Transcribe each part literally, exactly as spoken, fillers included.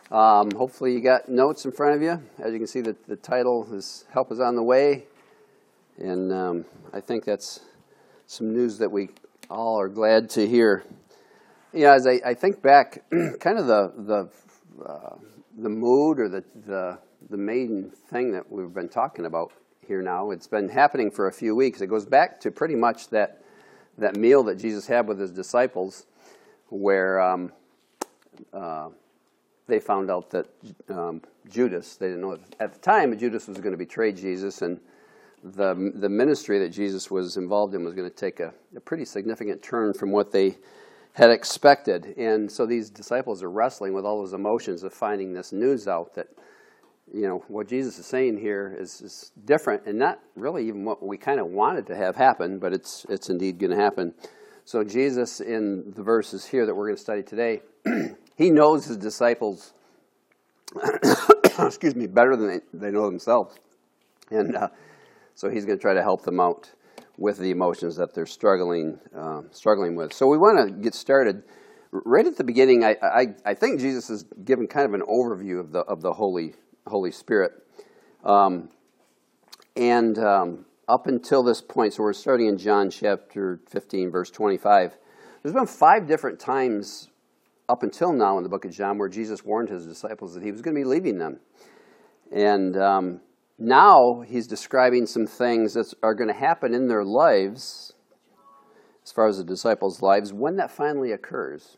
Um, hopefully you got notes in front of you. As you can see, the, the title is Help is on the Way. And um, I think that's some news that we all are glad to hear. Yeah, as I, I think back, kind of the the uh, the mood or the, the the main thing that we've been talking about here now, it's been happening for a few weeks. It goes back to pretty much that that meal that Jesus had with his disciples, where um, uh, they found out that um, Judas, they didn't know at the time, but Judas was going to betray Jesus, and the the ministry that Jesus was involved in was going to take a, a pretty significant turn from what they had expected. And so these disciples are wrestling with all those emotions of finding this news out that, you know, what Jesus is saying here is, is different and not really even what we kind of wanted to have happen, but it's it's indeed going to happen. So Jesus, in the verses here that we're going to study today, he knows his disciples, excuse me, better than they, they know themselves. And uh, so he's going to try to help them out with the emotions that they're struggling uh, struggling with. So we want to get started. Right at the beginning, I, I, I think Jesus is giving kind of an overview of the of the Holy Holy Spirit. Um, and um, up until this point, so we're starting in John chapter fifteen, verse twenty-five. There's been five different times up until now in the book of John where Jesus warned his disciples that he was going to be leaving them. And um, now he's describing some things that are going to happen in their lives, as far as the disciples' lives, when that finally occurs.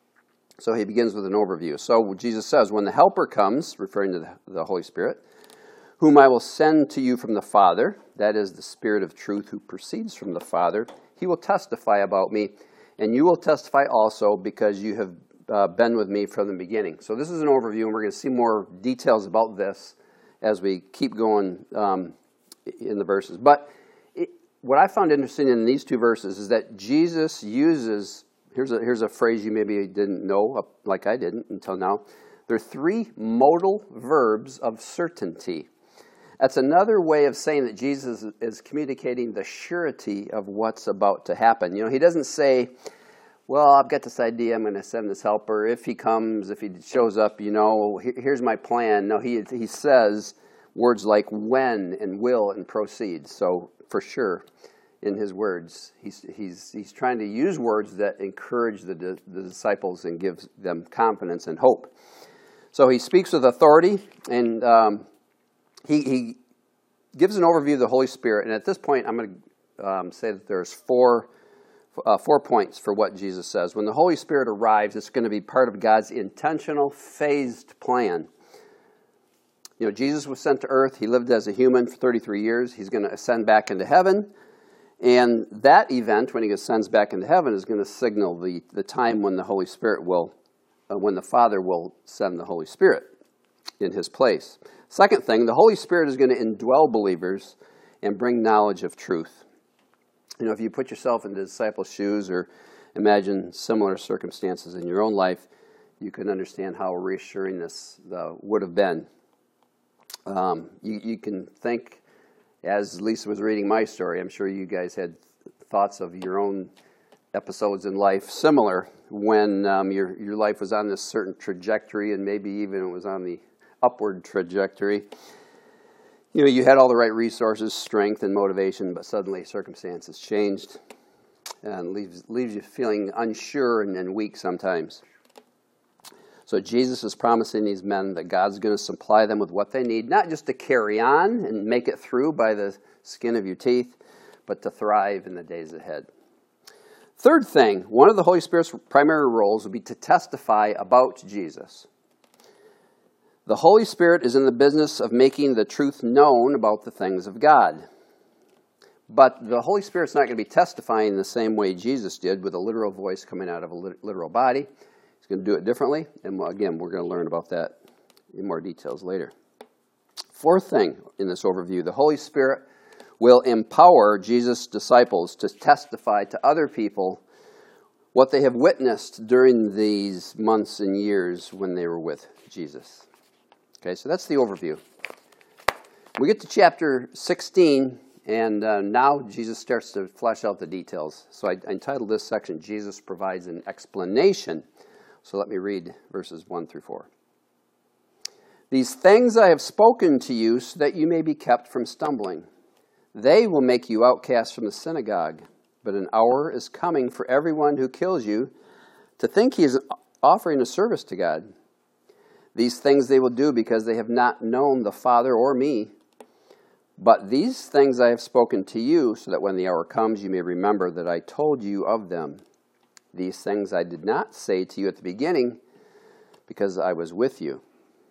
So he begins with an overview. So Jesus says, when the Helper comes, referring to the, the Holy Spirit, whom I will send to you from the Father, that is the Spirit of truth who proceeds from the Father, he will testify about me, and you will testify also because you have uh, been with me from the beginning. So this is an overview, and we're going to see more details about this as we keep going um, in the verses. But it, what I found interesting in these two verses is that Jesus uses, here's a, here's a phrase you maybe didn't know, like I didn't until now. There are three modal verbs of certainty. That's another way of saying that Jesus is communicating the surety of what's about to happen. You know, he doesn't say, well, I've got this idea, I'm going to send this helper. If he comes, if he shows up, you know, here's my plan. No, he he says words like when and will and proceed. So for sure, in his words, he's he's he's trying to use words that encourage the, the disciples and give them confidence and hope. So he speaks with authority, and um, he, he gives an overview of the Holy Spirit. And at this point, I'm going to um, say that there's four Uh, four points for what Jesus says. When the Holy Spirit arrives, it's going to be part of God's intentional, phased plan. You know, Jesus was sent to earth. He lived as a human for thirty-three years. He's going to ascend back into heaven. And that event, when he ascends back into heaven, is going to signal the, the time when the Holy Spirit will, uh, when the Father will send the Holy Spirit in his place. Second thing, the Holy Spirit is going to indwell believers and bring knowledge of truth. You know, if you put yourself in the disciples' shoes or imagine similar circumstances in your own life, you can understand how reassuring this uh, would have been. Um, you, you can think, as Lisa was reading my story, I'm sure you guys had thoughts of your own episodes in life similar when um, your, your life was on this certain trajectory and maybe even it was on the upward trajectory. You know, you had all the right resources, strength, and motivation, but suddenly circumstances changed and leaves leaves you feeling unsure and, and weak sometimes. So Jesus is promising these men that God's going to supply them with what they need, not just to carry on and make it through by the skin of your teeth, but to thrive in the days ahead. Third thing, one of the Holy Spirit's primary roles will be to testify about Jesus. The Holy Spirit is in the business of making the truth known about the things of God. But the Holy Spirit's not going to be testifying the same way Jesus did with a literal voice coming out of a literal body. He's going to do it differently. And again, we're going to learn about that in more details later. Fourth thing in this overview, the Holy Spirit will empower Jesus' disciples to testify to other people what they have witnessed during these months and years when they were with Jesus. Okay, so that's the overview. We get to chapter sixteen, and uh, now Jesus starts to flesh out the details. So I, I entitled this section, Jesus Provides an Explanation. So let me read verses one through four. These things I have spoken to you so that you may be kept from stumbling. They will make you outcasts from the synagogue, but an hour is coming for everyone who kills you to think he is offering a service to God. These things they will do because they have not known the Father or me. But these things I have spoken to you, so that when the hour comes you may remember that I told you of them. These things I did not say to you at the beginning, because I was with you.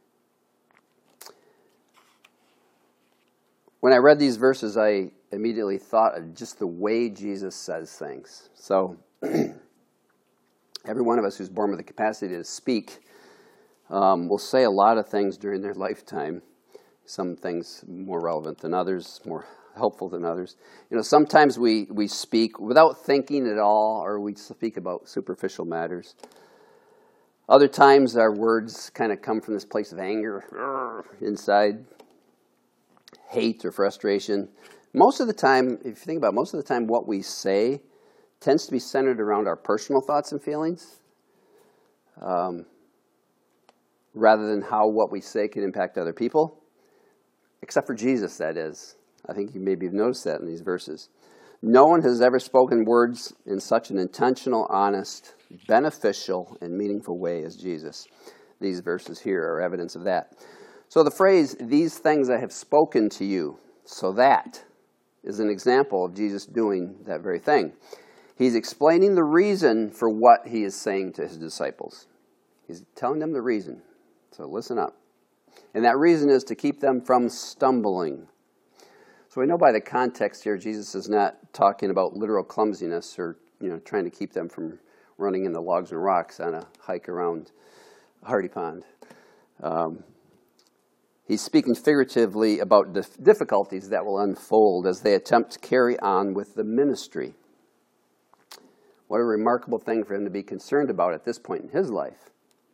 When I read these verses, I immediately thought of just the way Jesus says things. So, every one of us who's born with the capacity to speak um, will say a lot of things during their lifetime. Some things more relevant than others, more helpful than others. You know, sometimes we, we speak without thinking at all, or we speak about superficial matters. Other times our words kind of come from this place of anger inside, hate or frustration. Most of the time, if you think about it, most of the time what we say tends to be centered around our personal thoughts and feelings, um, rather than how what we say can impact other people. Except for Jesus, that is. I think you maybe have noticed that in these verses. No one has ever spoken words in such an intentional, honest, beneficial, and meaningful way as Jesus. These verses here are evidence of that. So the phrase, these things I have spoken to you, so that, is an example of Jesus doing that very thing. He's explaining the reason for what he is saying to his disciples. He's telling them the reason. So listen up. And that reason is to keep them from stumbling. So we know by the context here, Jesus is not talking about literal clumsiness or, you know, trying to keep them from running into logs and rocks on a hike around Hardy Pond. Um, he's speaking figuratively about the difficulties that will unfold as they attempt to carry on with the ministry. What a remarkable thing for him to be concerned about at this point in his life.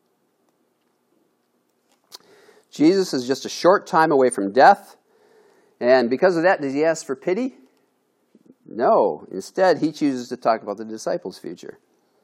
Jesus is just a short time away from death, and because of that, does he ask for pity? No. Instead, he chooses to talk about the disciples' future.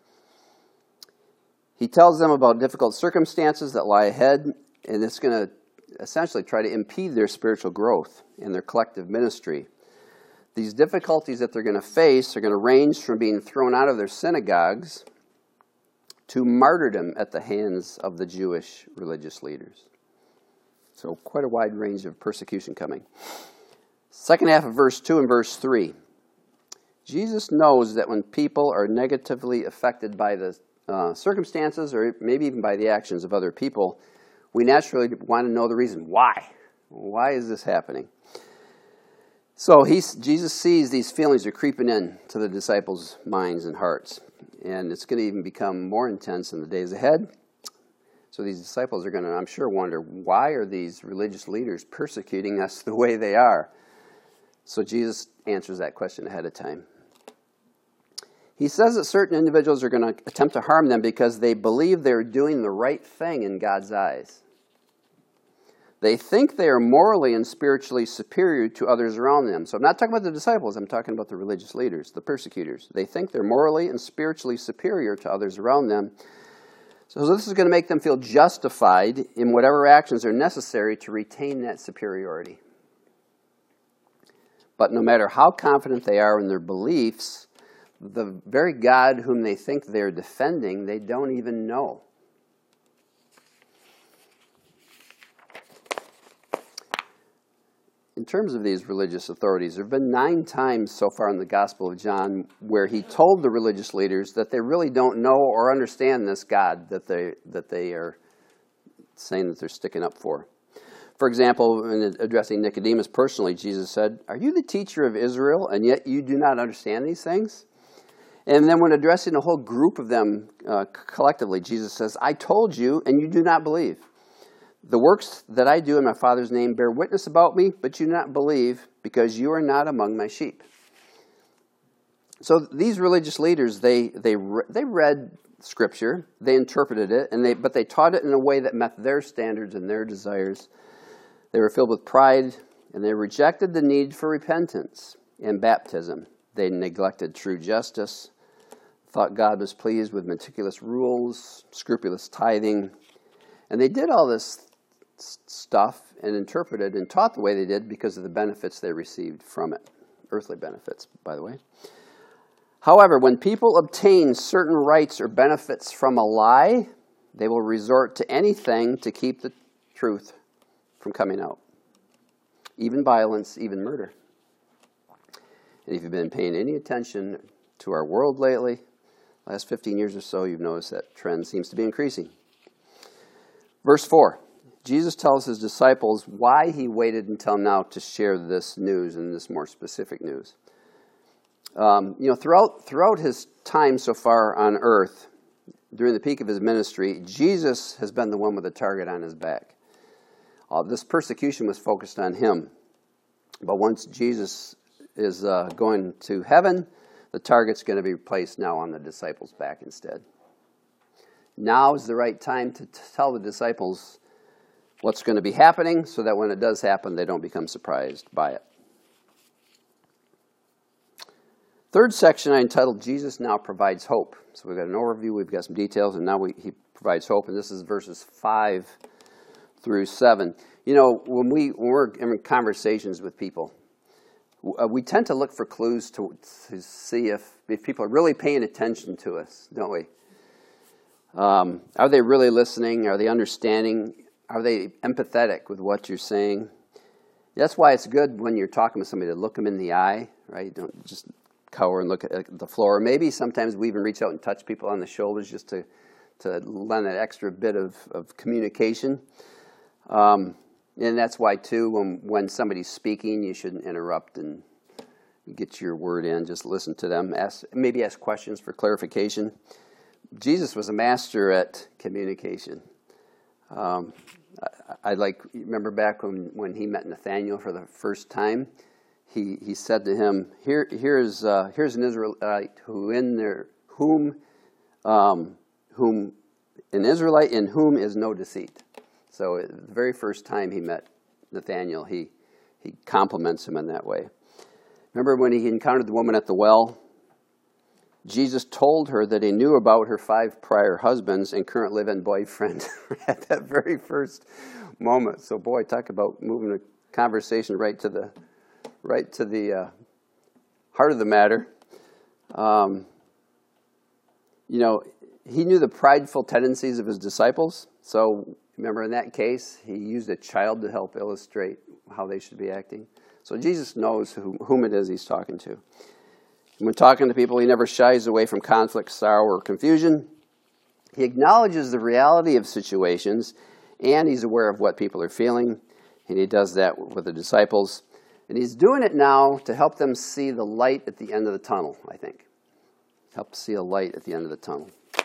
He tells them about difficult circumstances that lie ahead, and it's going to essentially try to impede their spiritual growth and their collective ministry. These difficulties that they're going to face are going to range from being thrown out of their synagogues to martyrdom at the hands of the Jewish religious leaders. So quite a wide range of persecution coming. Second half of verse two and verse three. Jesus knows that when people are negatively affected by the uh, circumstances or maybe even by the actions of other people, we naturally want to know the reason. Why? Why is this happening? So he's, Jesus sees these feelings are creeping in to the disciples' minds and hearts. And it's going to even become more intense in the days ahead. So these disciples are going to, I'm sure, wonder, why are these religious leaders persecuting us the way they are? So Jesus answers that question ahead of time. He says that certain individuals are going to attempt to harm them because they believe they're doing the right thing in God's eyes. They think they are morally and spiritually superior to others around them. So I'm not talking about the disciples, I'm talking about the religious leaders, the persecutors. They think they're morally and spiritually superior to others around them. So this is going to make them feel justified in whatever actions are necessary to retain that superiority. But no matter how confident they are in their beliefs, the very God whom they think they're defending, they don't even know. In terms of these religious authorities, there have been nine times so far in the Gospel of John where he told the religious leaders that they really don't know or understand this God that they that they are saying that they're sticking up for. For example, in addressing Nicodemus personally, Jesus said, "Are you the teacher of Israel, and yet you do not understand these things?" And then when addressing a whole group of them uh, collectively, Jesus says, "I told you, and you do not believe. The works that I do in my Father's name bear witness about me, but you do not believe because you are not among my sheep." So these religious leaders, they they they read Scripture, they interpreted it, and they but they taught it in a way that met their standards and their desires. They were filled with pride, and they rejected the need for repentance and baptism. They neglected true justice, thought God was pleased with meticulous rules, scrupulous tithing, and they did all this stuff and interpreted and taught the way they did because of the benefits they received from it. Earthly benefits, by the way. However, when people obtain certain rights or benefits from a lie, they will resort to anything to keep the truth from coming out. Even violence, even murder. And if you've been paying any attention to our world lately, last fifteen years or so, you've noticed that trend seems to be increasing. Verse four, Jesus tells his disciples why he waited until now to share this news and this more specific news. Um, you know, throughout throughout his time so far on earth, during the peak of his ministry, Jesus has been the one with the target on his back. Uh, this persecution was focused on him. But once Jesus is uh, going to heaven, the target's going to be placed now on the disciples' back instead. Now is the right time to t- tell the disciples what's going to be happening so that when it does happen, they don't become surprised by it. Third section I entitled, Jesus Now Provides Hope. So we've got an overview, we've got some details, and now we, he provides hope. And this is verses five through seven. You know, when, we, when we're in conversations with people, uh, we tend to look for clues to, to see if, if people are really paying attention to us, don't we? Um, are they really listening? Are they understanding? Are they empathetic with what you're saying? That's why it's good when you're talking with somebody to look them in the eye, right? Don't just cower and look at the floor. Maybe sometimes we even reach out and touch people on the shoulders just to, to lend an extra bit of, of communication. Um, and that's why, too, when, when somebody's speaking, you shouldn't interrupt and get your word in. Just listen to them. Ask, maybe ask questions for clarification. Jesus was a master at communication. Um, I, I like remember back when, when he met Nathaniel for the first time. He he said to him, "Here here's uh, here's an Israelite who in there whom um, whom an Israelite in whom is no deceit." So the very first time he met Nathaniel, he he compliments him in that way. Remember when he encountered the woman at the well? Jesus told her that he knew about her five prior husbands and current live-in boyfriend at that very first moment. So, boy, talk about moving the conversation right to the right to the uh, heart of the matter. Um, you know, he knew the prideful tendencies of his disciples. So, remember in that case, he used a child to help illustrate how they should be acting. So Jesus knows who, whom it is he's talking to. When talking to people, he never shies away from conflict, sorrow, or confusion. He acknowledges the reality of situations, and he's aware of what people are feeling, and he does that with the disciples. And he's doing it now to help them see the light at the end of the tunnel, I think. Help see a light at the end of the tunnel.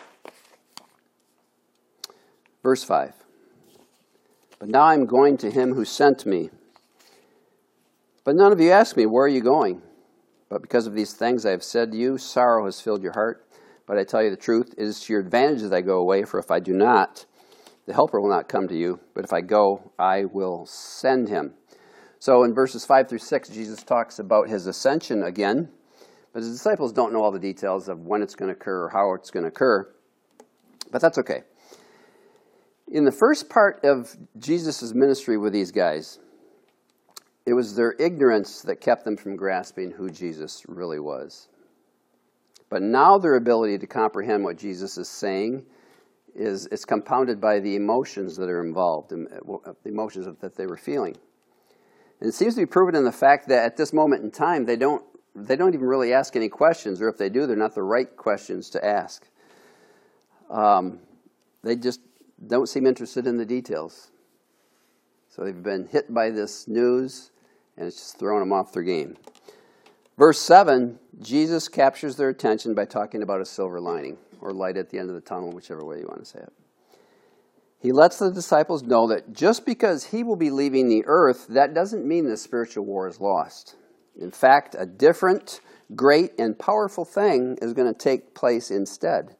Verse five. But now I'm going to him who sent me. But none of you ask me, where are you going? But because of these things I have said to you, sorrow has filled your heart. But I tell you the truth, it is to your advantage that I go away, for if I do not, the Helper will not come to you. But if I go, I will send him. So in verses five through six, Jesus talks about his ascension again. But his disciples don't know all the details of when it's going to occur or how it's going to occur. But that's okay. In the first part of Jesus' ministry with these guys, it was their ignorance that kept them from grasping who Jesus really was. But now their ability to comprehend what Jesus is saying is it's compounded by the emotions that are involved, the emotions that they were feeling. And it seems to be proven in the fact that at this moment in time, they don't they don't even really ask any questions, or if they do, they're not the right questions to ask. Um, they just don't seem interested in the details. So they've been hit by this news, and it's just throwing them off their game. Verse seven, Jesus captures their attention by talking about a silver lining, or light at the end of the tunnel, whichever way you want to say it. He lets the disciples know that just because he will be leaving the earth, that doesn't mean the spiritual war is lost. In fact, a different, great, and powerful thing is going to take place instead.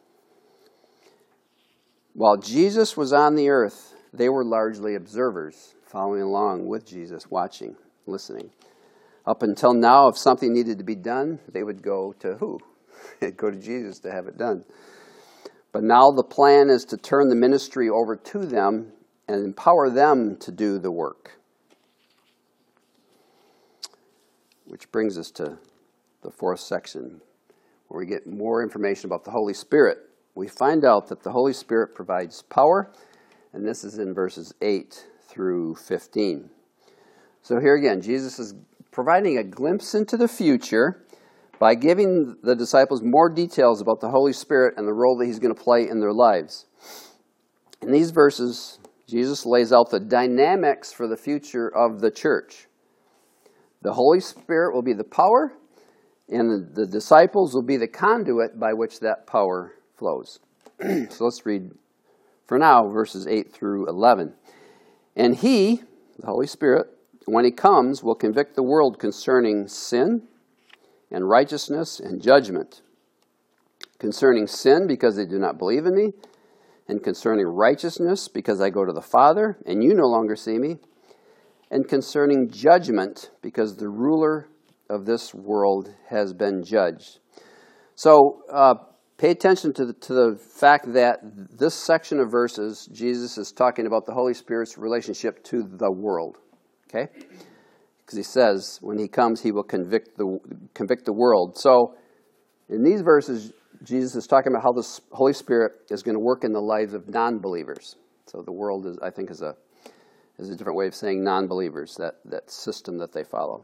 While Jesus was on the earth, they were largely observers, following along with Jesus, watching, listening. Up until now, if something needed to be done, they would go to who? They'd go to Jesus to have it done. But now the plan is to turn the ministry over to them and empower them to do the work. Which brings us to the fourth section, where we get more information about the Holy Spirit. We find out that the Holy Spirit provides power, and this is in verses eight through fifteen. So here again, Jesus is providing a glimpse into the future by giving the disciples more details about the Holy Spirit and the role that he's going to play in their lives. In these verses, Jesus lays out the dynamics for the future of the church. The Holy Spirit will be the power, and the, the disciples will be the conduit by which that power flows. So let's read, for now, verses eight through eleven. And he, the Holy Spirit, when he comes, will convict the world concerning sin and righteousness and judgment. Concerning sin, because they do not believe in me, and concerning righteousness, because I go to the Father, and you no longer see me, and concerning judgment, because the ruler of this world has been judged. So uh, pay attention to the, to the fact that this section of verses, Jesus is talking about the Holy Spirit's relationship to the world. Okay? Because he says, when he comes, he will convict the convict the world. So in these verses, Jesus is talking about how the Holy Spirit is going to work in the lives of non-believers. So the world, is, I think, is a is a different way of saying non-believers, that, that system that they follow.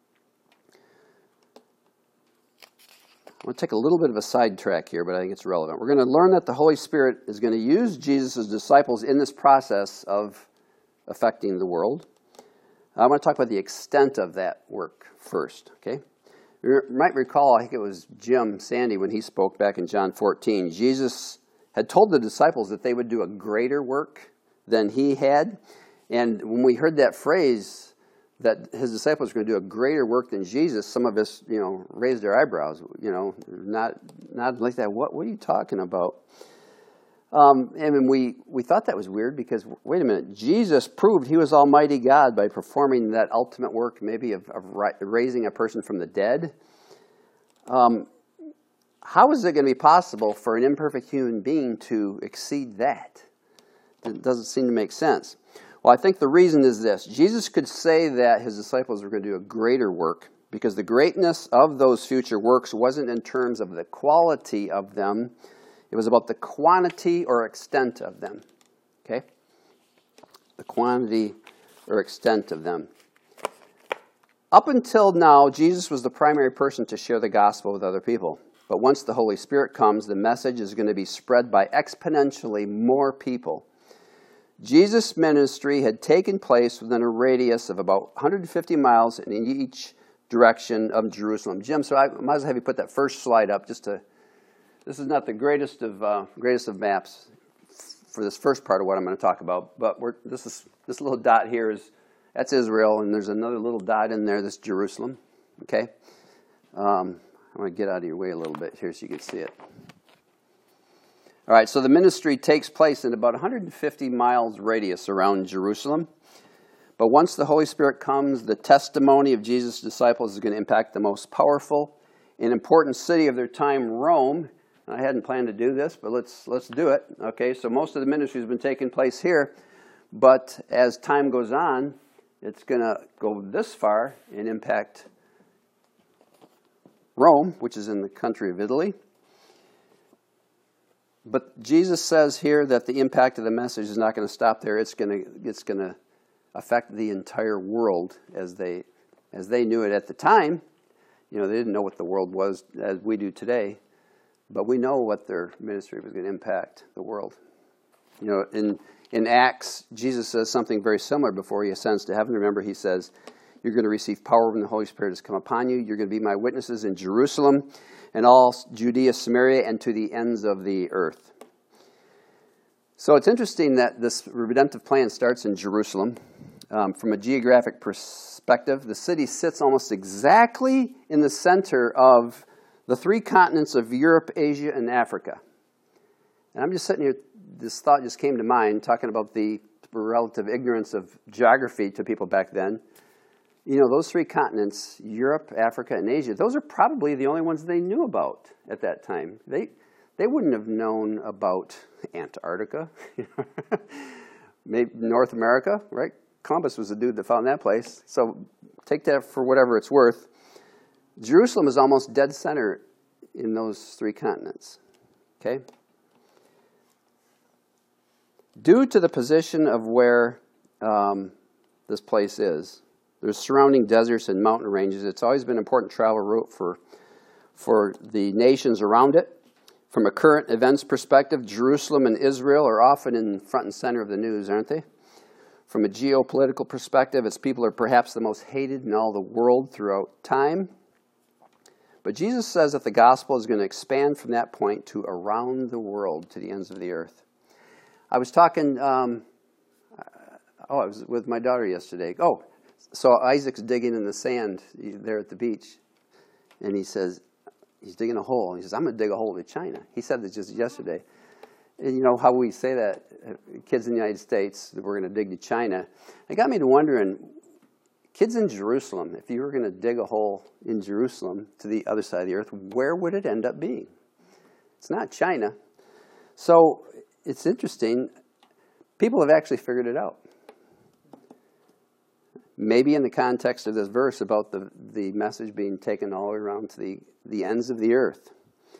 I'm going to take a little bit of a sidetrack here, but I think it's relevant. We're going to learn that the Holy Spirit is going to use Jesus' disciples in this process of affecting the world. I want to talk about the extent of that work first, okay? You might recall, I think it was Jim Sandy when he spoke back in John fourteen. Jesus had told the disciples that they would do a greater work than he had. And when we heard that phrase, that his disciples were going to do a greater work than Jesus, some of us, you know, raised our eyebrows, you know, not not like that. What, what are you talking about? Um, and we, we thought that was weird because, wait a minute, Jesus proved he was Almighty God by performing that ultimate work, maybe of, of raising a person from the dead. Um, how is it going to be possible for an imperfect human being to exceed that? It doesn't seem to make sense. Well, I think the reason is this. Jesus could say that his disciples were going to do a greater work because the greatness of those future works wasn't in terms of the quality of them. It was about the quantity or extent of them. Okay? The quantity or extent of them. Up until now, Jesus was the primary person to share the gospel with other people. But once the Holy Spirit comes, the message is going to be spread by exponentially more people. Jesus' ministry had taken place within a radius of about one hundred fifty miles in each direction of Jerusalem. Jim, so I might as well have you put that first slide up just to... This is not the greatest of uh, greatest of maps for this first part of what I'm going to talk about, but we're, this is this little dot here is that's Israel, and there's another little dot in there that's Jerusalem. Okay, um, I'm going to get out of your way a little bit here so you can see it. All right, so the ministry takes place in about one hundred fifty miles radius around Jerusalem. But once the Holy Spirit comes, the testimony of Jesus' disciples is going to impact the most powerful and important city of their time, Rome. I hadn't planned to do this, but let's let's do it. Okay, so most of the ministry has been taking place here, but as time goes on, it's going to go this far and impact Rome, which is in the country of Italy. But Jesus says here that the impact of the message is not going to stop there. It's going to it's going to affect the entire world as they as they knew it at the time. You know, they didn't know what the world was as we do today. But we know what their ministry was going to impact the world. You know, in in Acts, Jesus says something very similar before he ascends to heaven. Remember, he says, you're going to receive power when the Holy Spirit has come upon you. You're going to be my witnesses in Jerusalem and all Judea, Samaria, and to the ends of the earth. So it's interesting that this redemptive plan starts in Jerusalem. Um, from a geographic perspective, the city sits almost exactly in the center of the three continents of Europe, Asia, and Africa. And I'm just sitting here, this thought just came to mind, talking about the relative ignorance of geography to people back then. You know, those three continents, Europe, Africa, and Asia, those are probably the only ones they knew about at that time. They they wouldn't have known about Antarctica. maybe North America, right? Columbus was the dude that found that place. So take that for whatever it's worth. Jerusalem is almost dead center in those three continents. Okay? Due to the position of where um, this place is, there's surrounding deserts and mountain ranges. It's always been an important travel route for, for the nations around it. From a current events perspective, Jerusalem and Israel are often in front and center of the news, aren't they? From a geopolitical perspective, its people are perhaps the most hated in all the world throughout time. But Jesus says that the gospel is going to expand from that point to around the world, to the ends of the earth. I was talking, um, oh, I was with my daughter yesterday. Oh, so Isaac's digging in the sand there at the beach. And he says, he's digging a hole. He says, I'm going to dig a hole to China. He said this just yesterday. And you know how we say that, kids in the United States, that we're going to dig to China. It got me to wondering, kids in Jerusalem, if you were going to dig a hole in Jerusalem to the other side of the earth, where would it end up being? It's not China. So it's interesting. People have actually figured it out. Maybe in the context of this verse about the, the message being taken all the way around to the, the ends of the earth.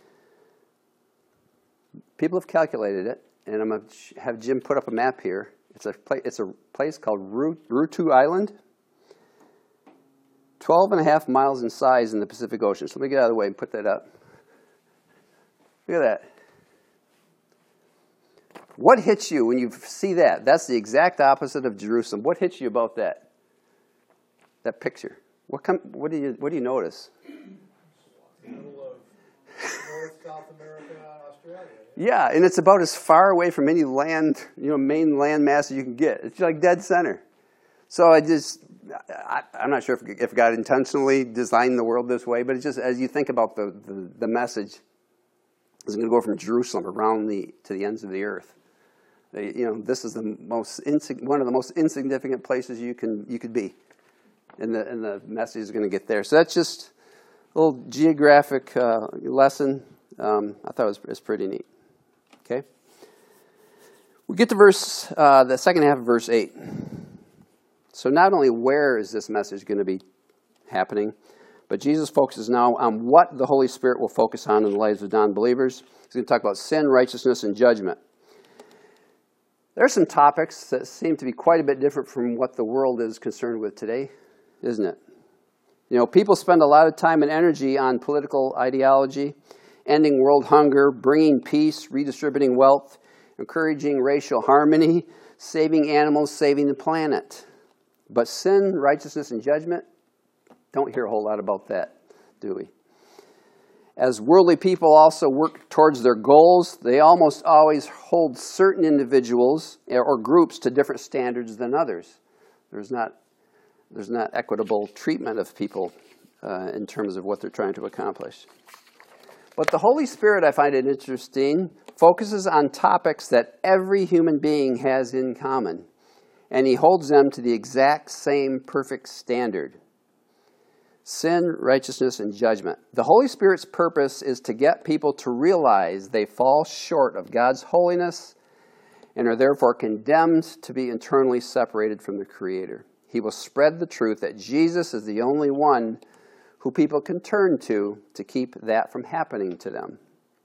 People have calculated it, and I'm going to have Jim put up a map here. It's a, pla- it's a place called Rutu Island. twelve and a half miles in size in the Pacific Ocean. So let me get out of the way and put that up. Look at that. What hits you when you see that? That's the exact opposite of Jerusalem. What hits you about that? That picture. What come? What do you? What do you notice? Middle of North, South America, and Australia. Yeah, and it's about as far away from any land, you know, main land mass you can get. It's like dead center. So I just, I, I'm not sure if, if God intentionally designed the world this way, but it's just as you think about the the, the message, it's going to go from Jerusalem around the to the ends of the earth. You know, this is the most one of the most insignificant places you can you could be. And the, and the message is going to get there. So that's just a little geographic uh, lesson. Um, I thought it was, it was pretty neat. Okay? We get to verse, uh, the second half of verse eight. So not only where is this message going to be happening, but Jesus focuses now on what the Holy Spirit will focus on in the lives of non-believers. He's going to talk about sin, righteousness, and judgment. There are some topics that seem to be quite a bit different from what the world is concerned with today. Isn't it? You know, people spend a lot of time and energy on political ideology, ending world hunger, bringing peace, redistributing wealth, encouraging racial harmony, saving animals, saving the planet. But sin, righteousness, and judgment, don't hear a whole lot about that, do we? As worldly people also work towards their goals, they almost always hold certain individuals or groups to different standards than others. There's not There's not equitable treatment of people uh, in terms of what they're trying to accomplish. But the Holy Spirit, I find it interesting, focuses on topics that every human being has in common. And he holds them to the exact same perfect standard. Sin, righteousness, and judgment. The Holy Spirit's purpose is to get people to realize they fall short of God's holiness and are therefore condemned to be eternally separated from the Creator. He will spread the truth that Jesus is the only one who people can turn to to keep that from happening to them.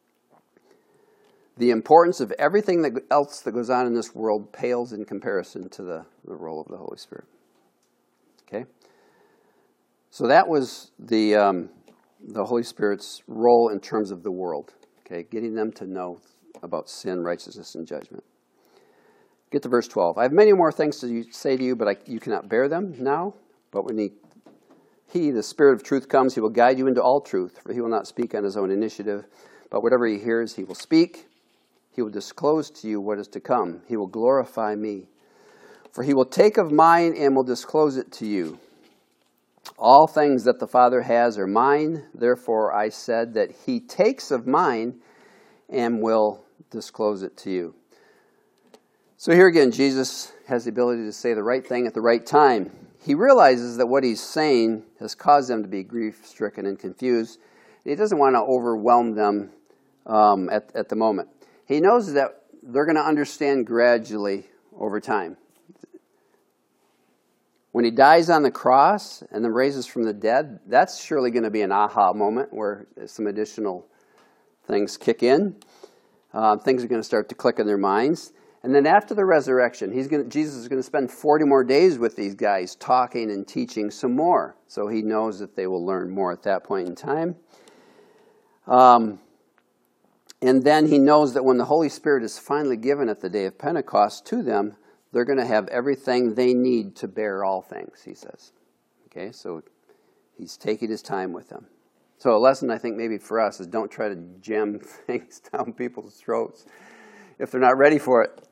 The importance of everything that else that goes on in this world pales in comparison to the, the role of the Holy Spirit. Okay? So that was the um, the Holy Spirit's role in terms of the world. Okay? Getting them to know about sin, righteousness, and judgment. Get to verse twelve. I have many more things to say to you, but I, you cannot bear them now. But when he, he, the Spirit of truth, comes, he will guide you into all truth. For he will not speak on his own initiative, but whatever he hears, he will speak. He will disclose to you what is to come. He will glorify me. For he will take of mine and will disclose it to you. All things that the Father has are mine. Therefore I said that he takes of mine and will disclose it to you. So here again, Jesus has the ability to say the right thing at the right time. He realizes that what he's saying has caused them to be grief-stricken and confused. He doesn't want to overwhelm them um, at, at the moment. He knows that they're going to understand gradually over time. When he dies on the cross and then raises from the dead, that's surely going to be an aha moment where some additional things kick in. Uh, things are going to start to click in their minds. And then after the resurrection, he's going to, Jesus is going to spend forty more days with these guys talking and teaching some more. So he knows that they will learn more at that point in time. Um, and then he knows that when the Holy Spirit is finally given at the day of Pentecost to them, they're going to have everything they need to bear all things, he says. Okay, so he's taking his time with them. So a lesson I think maybe for us is don't try to jam things down people's throats if they're not ready for it.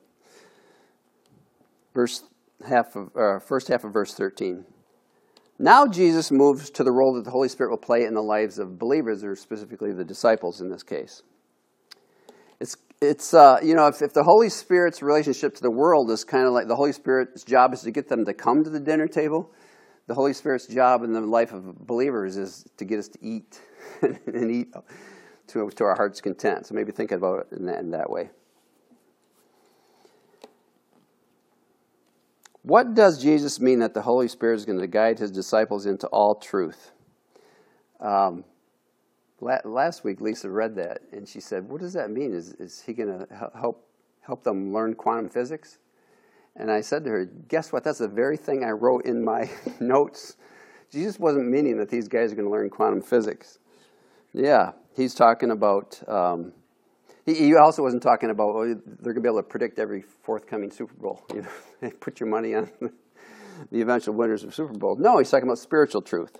Verse half of uh, first half of verse thirteen. Now Jesus moves to the role that the Holy Spirit will play in the lives of believers, or specifically the disciples in this case. It's it's uh, you know if, if the Holy Spirit's relationship to the world is kind of like the Holy Spirit's job is to get them to come to the dinner table, the Holy Spirit's job in the life of believers is to get us to eat and eat to to our heart's content. So maybe think about it in that, in that way. What does Jesus mean that the Holy Spirit is going to guide his disciples into all truth? Um, la- last week, Lisa read that, and she said, what does that mean? Is, is he going to help help them learn quantum physics? And I said to her, guess what? That's the very thing I wrote in my notes. Jesus wasn't meaning that these guys are going to learn quantum physics. Yeah, he's talking about... Um, He, he also wasn't talking about, well, they're going to be able to predict every forthcoming Super Bowl. You know, put your money on the eventual winners of Super Bowl. No, he's talking about spiritual truth.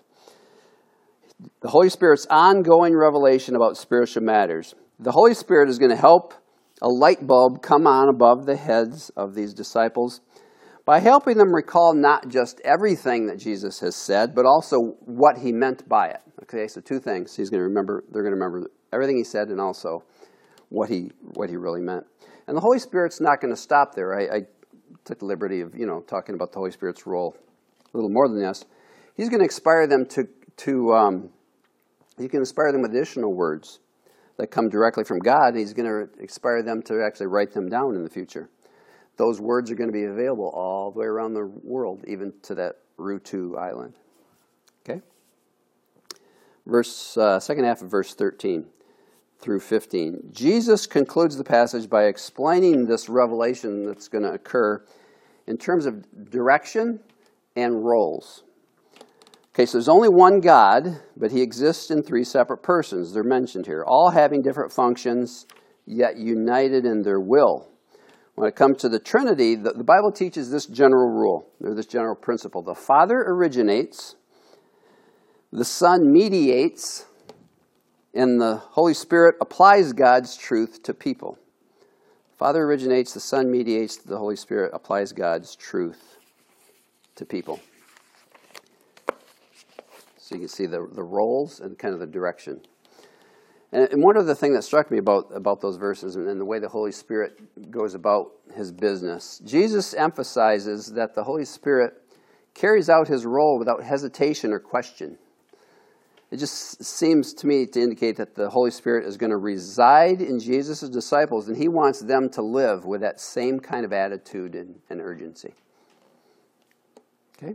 The Holy Spirit's ongoing revelation about spiritual matters. The Holy Spirit is going to help a light bulb come on above the heads of these disciples by helping them recall not just everything that Jesus has said, but also what he meant by it. Okay, so two things. He's going to remember, they're going to remember everything he said and also what he what he really meant. And the Holy Spirit's not going to stop there. I, I took the liberty of, you know, talking about the Holy Spirit's role a little more than this. He's going to inspire them to, to um, he can inspire them with additional words that come directly from God, and he's going to inspire them to actually write them down in the future. Those words are going to be available all the way around the world, even to that Rutu island. Okay? Verse, uh, second half of verse thirteen. Through fifteen. Jesus concludes the passage by explaining this revelation that's going to occur in terms of direction and roles. Okay, so there's only one God, but he exists in three separate persons. They're mentioned here, all having different functions, yet united in their will. When it comes to the Trinity, the, the Bible teaches this general rule, or this general principle. The Father originates, the Son mediates, and the Holy Spirit applies God's truth to people. Father originates, the Son mediates, the Holy Spirit applies God's truth to people. So you can see the, the roles and kind of the direction. And, and one of the things that struck me about, about those verses and, and the way the Holy Spirit goes about his business, Jesus emphasizes that the Holy Spirit carries out his role without hesitation or question. It just seems to me to indicate that the Holy Spirit is going to reside in Jesus' disciples, and he wants them to live with that same kind of attitude and, and urgency. Okay?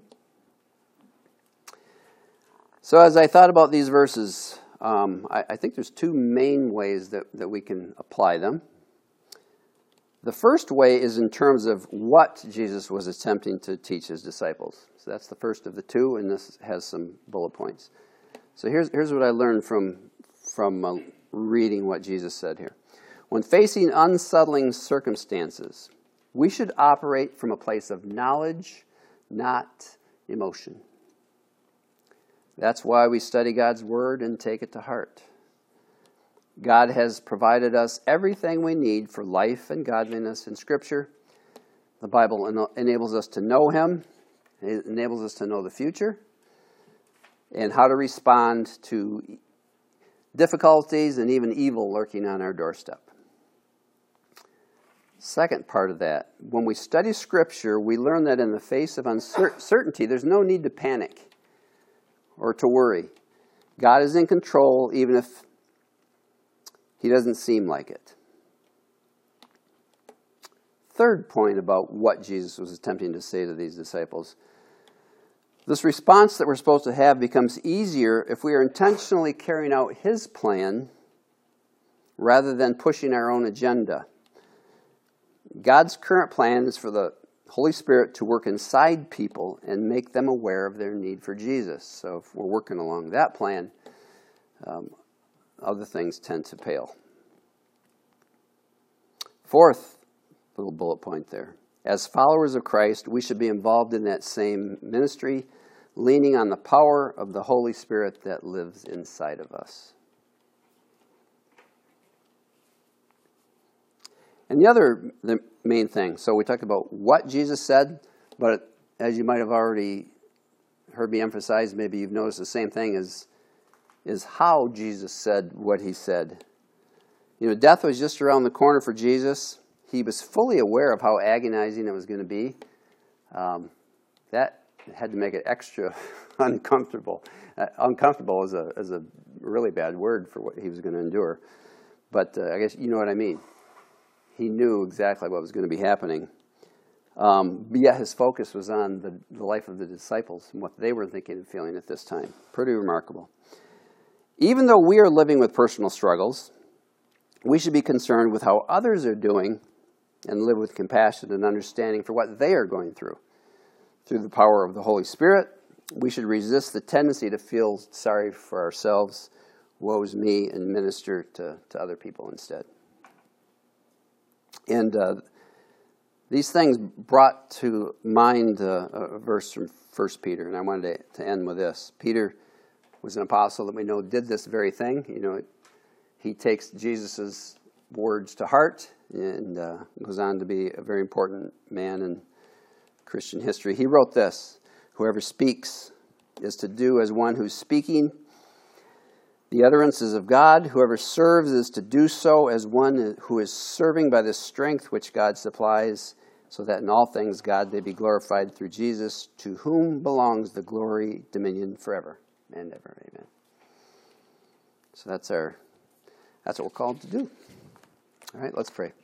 So as I thought about these verses, um, I, I think there's two main ways that, that we can apply them. The first way is in terms of what Jesus was attempting to teach his disciples. So that's the first of the two, and this has some bullet points. So here's here's what I learned from from uh, reading what Jesus said here. When facing unsettling circumstances, we should operate from a place of knowledge, not emotion. That's why we study God's Word and take it to heart. God has provided us everything we need for life and godliness in Scripture. The Bible en- enables us to know Him. It enables us to know the future and how to respond to difficulties and even evil lurking on our doorstep. Second part of that, when we study Scripture, we learn that in the face of uncertainty, there's no need to panic or to worry. God is in control, even if He doesn't seem like it. third point about what Jesus was attempting to say to these disciples. This response that we're supposed to have becomes easier if we are intentionally carrying out his plan rather than pushing our own agenda. God's current plan is for the Holy Spirit to work inside people and make them aware of their need for Jesus. So if we're working along that plan, um, other things tend to pale. Fourth little bullet point there. As followers of Christ, we should be involved in that same ministry, leaning on the power of the Holy Spirit that lives inside of us. And the other, the main thing, so we talked about what Jesus said, but as you might have already heard me emphasize, maybe you've noticed the same thing, is, is how Jesus said what he said. You know, death was just around the corner for Jesus. He was fully aware of how agonizing it was going to be. Um, that had to make it extra uncomfortable. Uh, uncomfortable is a, is a really bad word for what he was going to endure. But uh, I guess you know what I mean. He knew exactly what was going to be happening. Um, but yet his focus was on the, the life of the disciples and what they were thinking and feeling at this time. Pretty remarkable. Even though we are living with personal struggles, we should be concerned with how others are doing and live with compassion and understanding for what they are going through. Through the power of the Holy Spirit, we should resist the tendency to feel sorry for ourselves, woe's me, and minister to, to other people instead. And uh, these things brought to mind uh, a verse from First Peter, and I wanted to, to end with this. Peter was an apostle that we know did this very thing. You know, he takes Jesus' words to heart and uh, goes on to be a very important man in Christian history. He wrote this: "Whoever speaks is to do as one who's speaking the utterances of God. Whoever serves is to do so as one who is serving by the strength which God supplies, so that in all things God may be glorified through Jesus, to whom belongs the glory, dominion forever and ever." Amen. So that's our that's what we're called to do. All right, let's pray.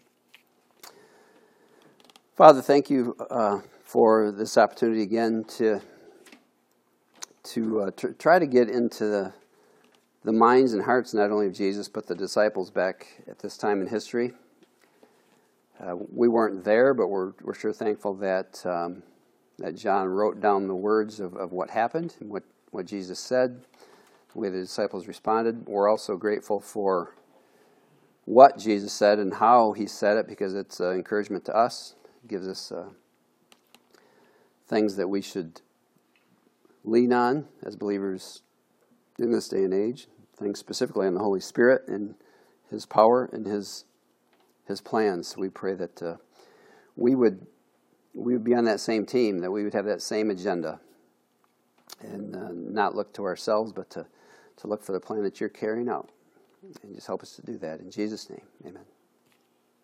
Father, thank you uh, for this opportunity again to to uh, tr- try to get into the the minds and hearts not only of Jesus, but the disciples back at this time in history. Uh, we weren't there, but we're we're sure thankful that um, that John wrote down the words of, of what happened and what, what Jesus said, the way the disciples responded. We're also grateful for what Jesus said and how he said it, because it's an encouragement to us. It gives us uh, things that we should lean on as believers in this day and age, things specifically on the Holy Spirit and his power and his his plans. So we pray that uh, we would we would be on that same team, that we would have that same agenda, and uh, not look to ourselves, but to, to look for the plan that you're carrying out. And just help us to do that. In Jesus' name, amen.